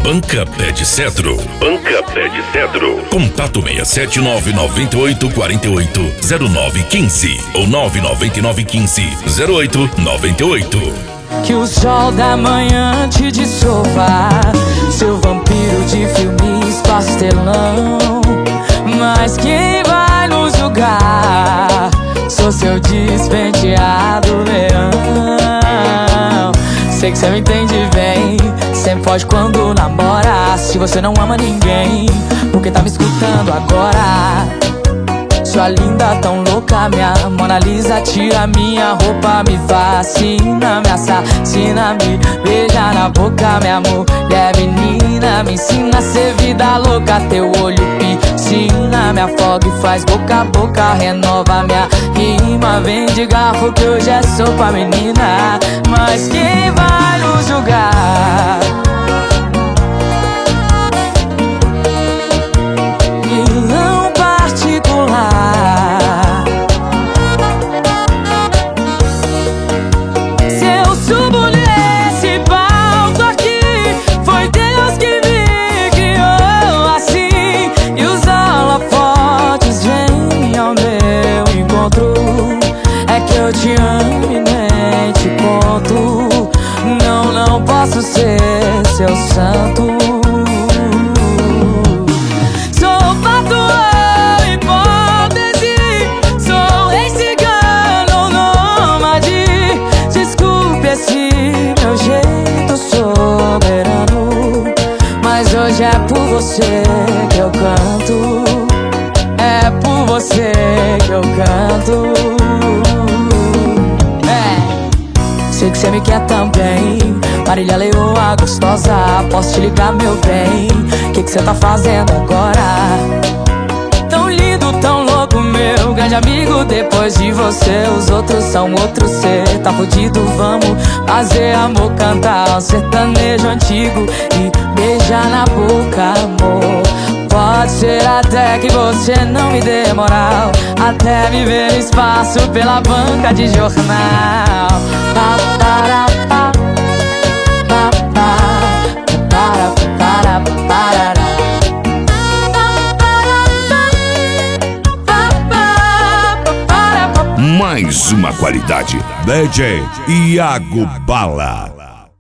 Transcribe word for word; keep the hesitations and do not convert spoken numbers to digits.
Banca Pé de Cedro. Banca Pé de Cedro. Contato seis sete nove nove oito quatro oito zero nove um cinco ou nove nove nove um cinco zero oito nove oito. Que o sol da manhã te dissolva, seu vampiro de filmes pastelão. Mas quem vai nos julgar? Sou seu despenteado leão. Sei que cê me entende bem, sempre foge quando namora. Se você não ama ninguém, porque tá me escutando agora? Sua linda, tão louca, minha Mona Lisa. Tira minha roupa, me fascina, me assassina, me beija na boca, minha mulher menina. Me ensina a ser vida louca, teu olho piscina, me afoga e faz boca a boca, renova minha rima. Vem de garfo que hoje é sopa, menina. Mas quem vai nos julgar? Vilão particular. Se eu subo nesse palco aqui, foi Deus que me criou assim. E os holofotes vêm ao meu encontro. É que eu te amo e nem te conto. Não, não posso ser seu santo. Sou patrão, hipótese, sou rei cigano, nômade. Desculpe esse meu jeito soberano, mas hoje é por você que eu canto. É por você que eu canto. É, sei que cê me quer também, Marília Leoa gostosa. Posso te ligar, meu bem? Que que cê tá fazendo agora? Tão lindo, tão louco, meu grande amigo. Depois de você, os outros são outros. Cê tá fudido, vamos fazer amor, cantar um sertanejo antigo e beijar na boca, amor. Pode ser até que você não me dê moral, até me ver no espaço pela banca de jornal. Pa, para, pa, pa, pa, para, para, para. Mais uma qualidade. D J Iago Bala.